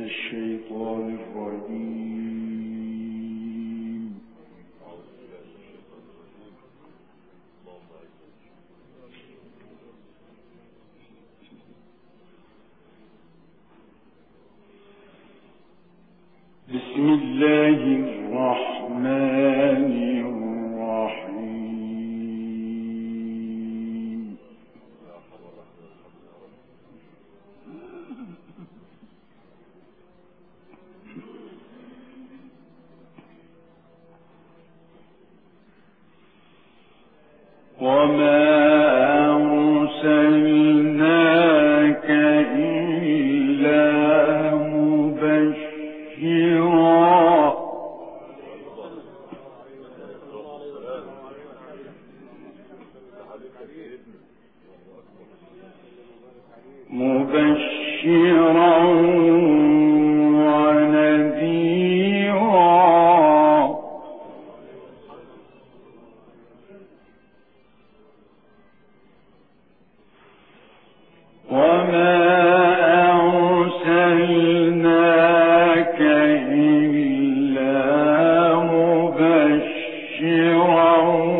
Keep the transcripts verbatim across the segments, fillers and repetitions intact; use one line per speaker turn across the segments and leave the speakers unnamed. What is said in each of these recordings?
الشيطان الرجيم. بسم الله الرحمن الرحيم. وما أرسلناك إلا مبشرا مبشرا ونذيرا وما أرسلناك إلا مبشرا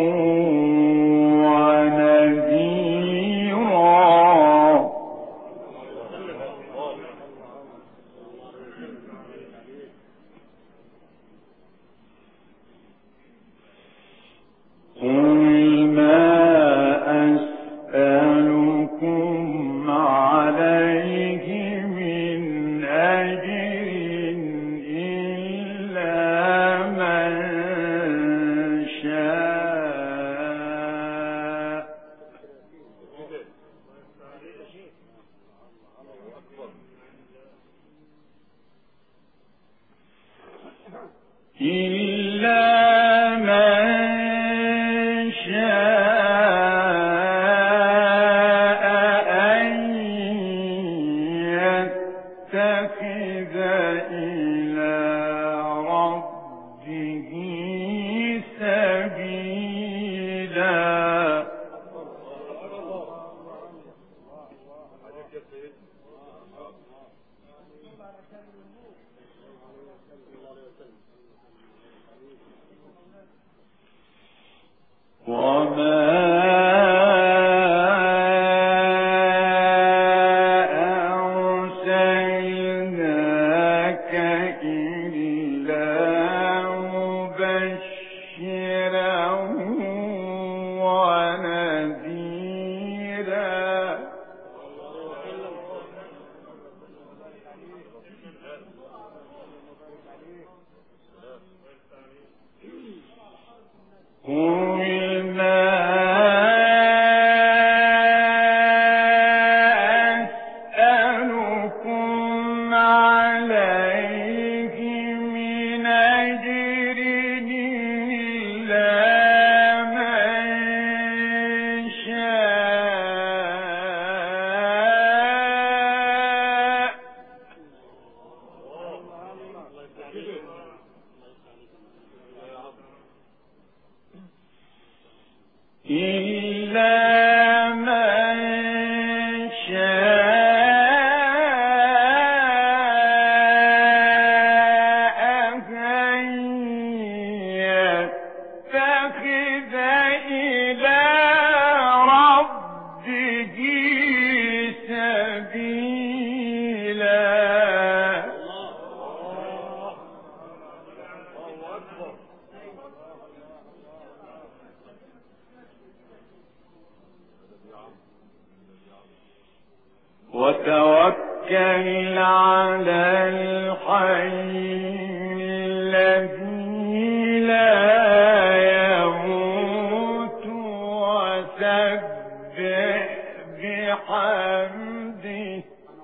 ونذيرا. قل ما أسألكم عليه من أجر إلا من شاء إلا من شاء أن يتخذ إلى ربه سبيلا. وما أرسلناك إلا مبشرا ونذيرا. قل ما أسألكم عليه من أجر إلا من شاء إلا من شاء أن يتخذ إلى ربه سبيلا. وتوكل على الحي الذي لا يموت وسبح بحمده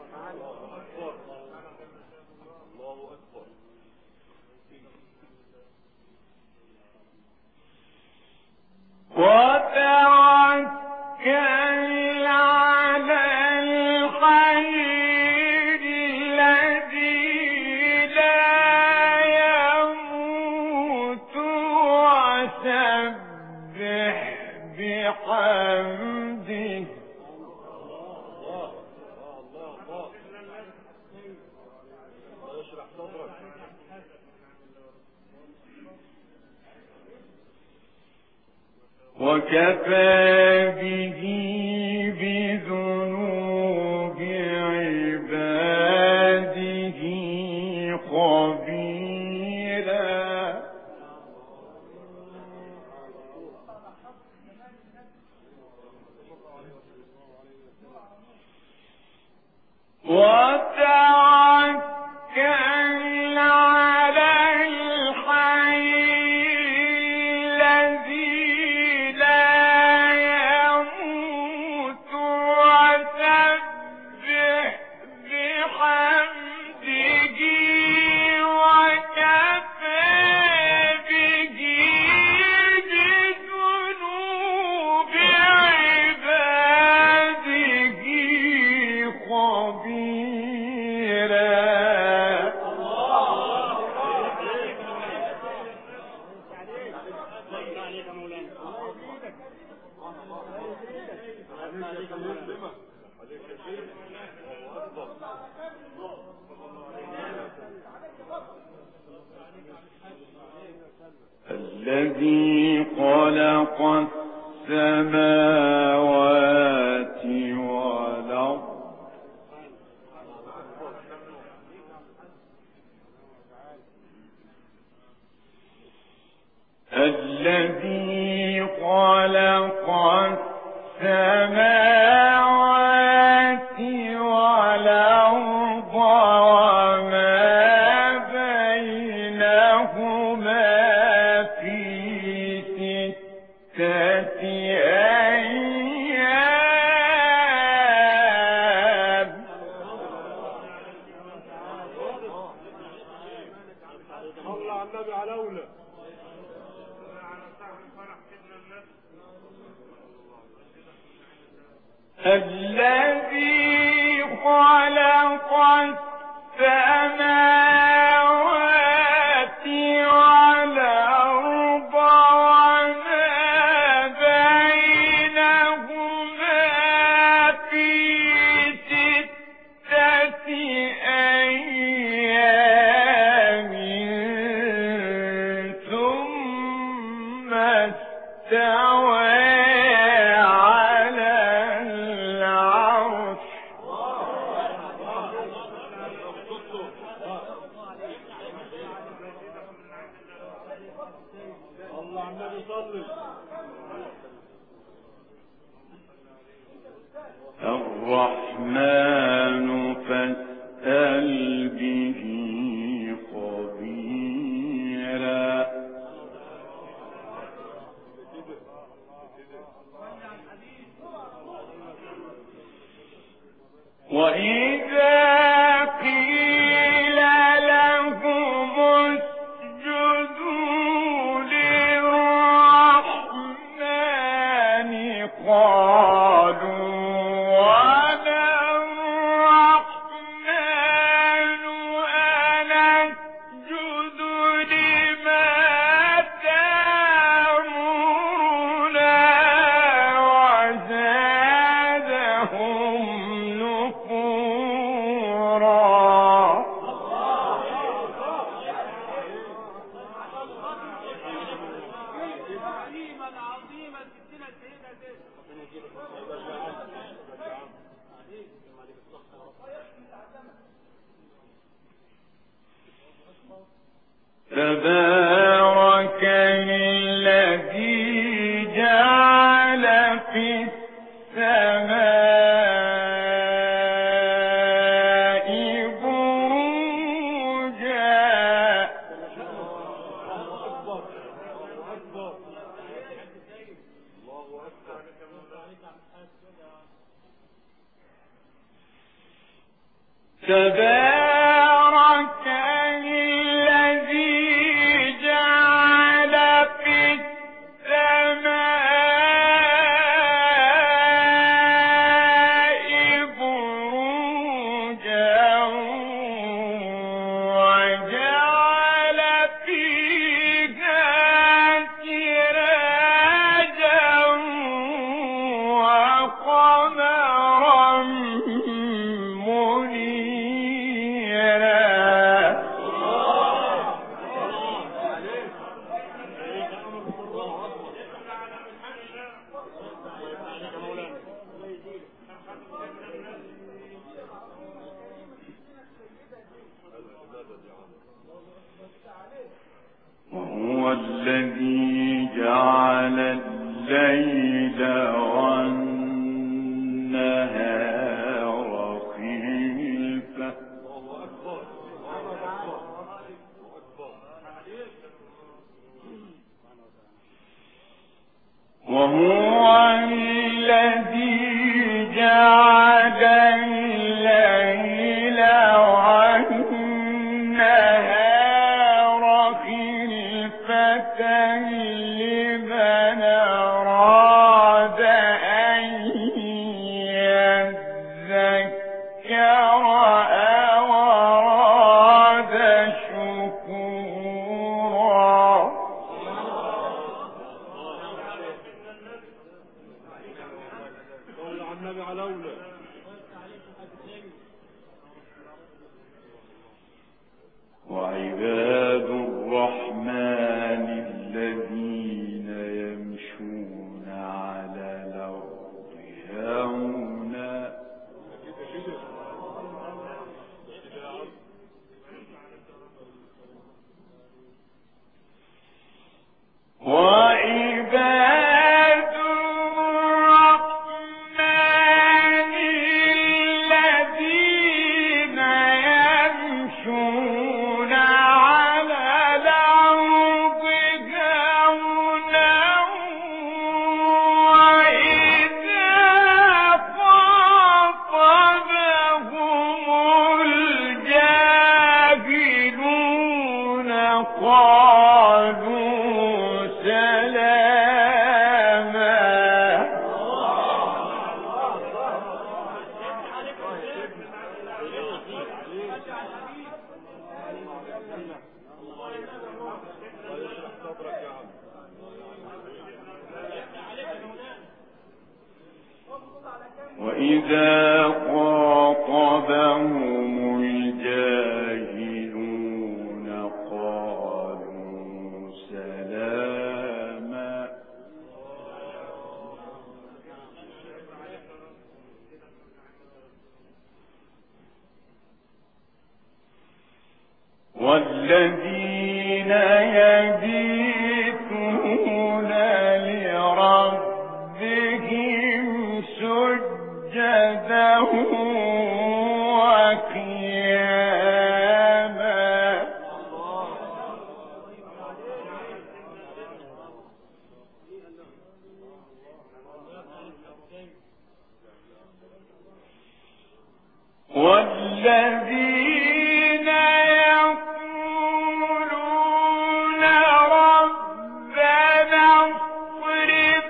وتوكل على الحي الذي لا يموت وسبح بحمده وكفى به بذنوب عباده خبيرا. وتوكل على الحي الذي لا يموت وسبح بحمده وكفى به بذنوب عباده خبيرا. الذي خلق السماوات والأرض الذي خلق السماوات والأرض وما بينهما في ستة أيام.
صلى على النبي على أولى.
الذي خلق السماوات والأرض وما بينهما في ستة أيام ثم استوى الرحمن فاسأل به خبيرا. وإذا قيل لهم اسجدوا للرحمن قالوا تبارك الذي جعل في السماء بروجا. تبارك الذي جعل في السماء بروجا وجعل فيها سراجا وقمرا منيرا. وقالوا سلاما. وإذا خاطبهم الجاهلون قالوا سلاما. والذين يبيتون لربهم سجدا وقياما. والذين يقولون ربنا اصرف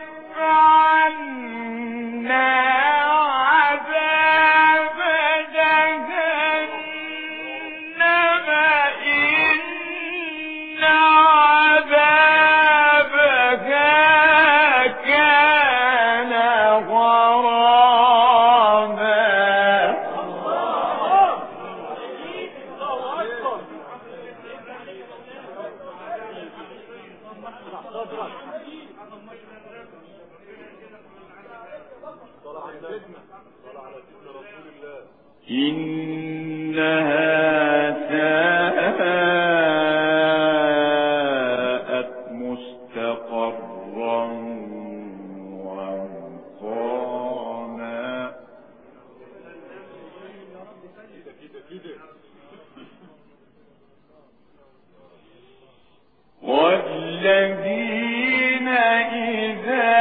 عنا عذاب جهنم إن عذابها كان غراما. إنها ساءت مستقرا ومقاما. والذين إذا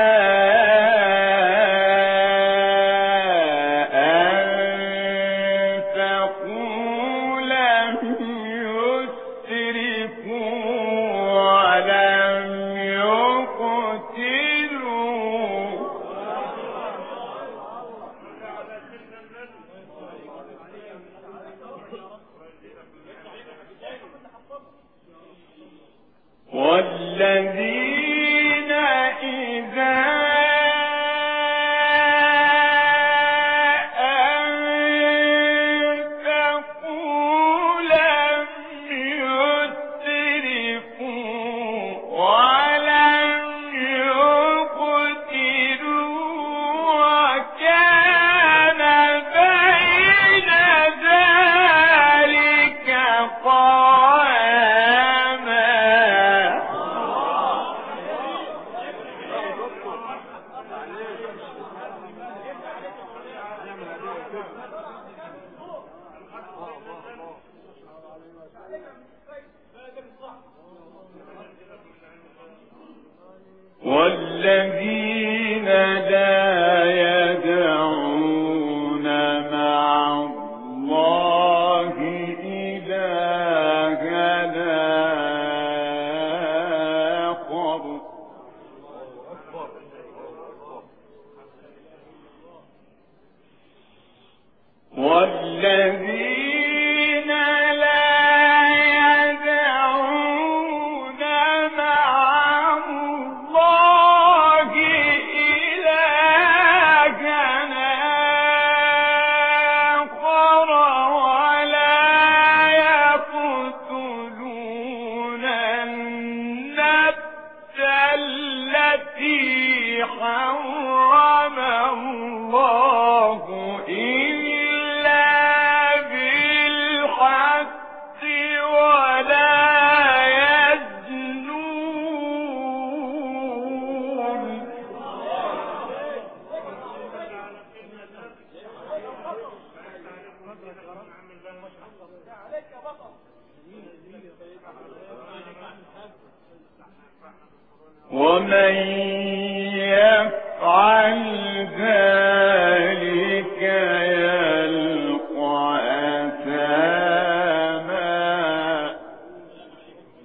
والذين إذا أنفقوا لم يسرفوا ولم يقتروا وكان بين ذلك قواما. والذين لا يدعون مع الله إلهنا آخر والذين لا يدعون مع الله إلهنا آخر ولا يقتلون النفس التي حرم الله إلا بالحق ولا يزنون. ومن يفعل ذلك يلقى أثاما.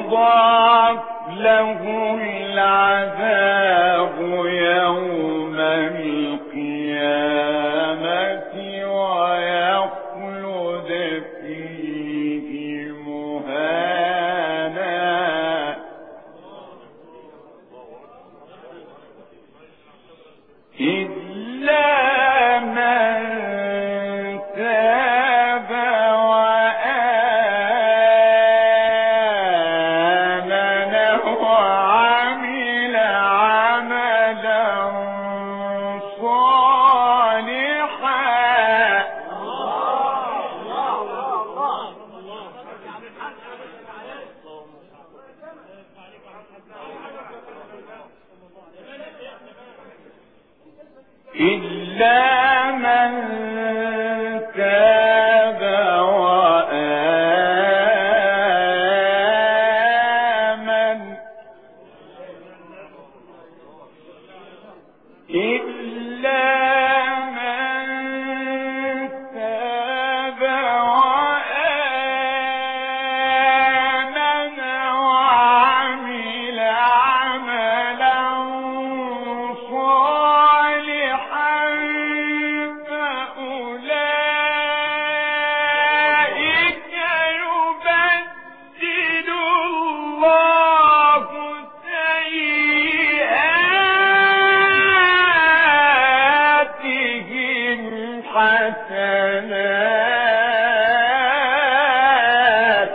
يضاعف له العذاب يوم القيامة ويخلد فيه مهانا إلا من تاب وآمن وعمل عملا صالحا إلا من تاب وآمن إلا من تاب وآمن وعمل عملا صالحا فأولئك يبدل الله سيئاتهم حسنات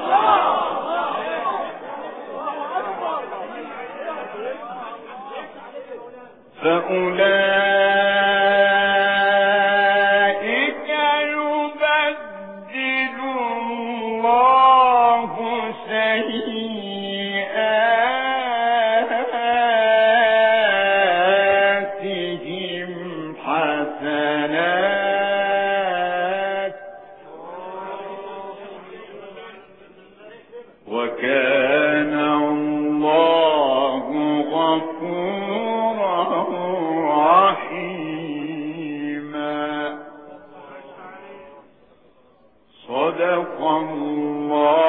فأولئك يبدل الله سيئاتهم حسنات وكان الله غفورا رحيما صدق الله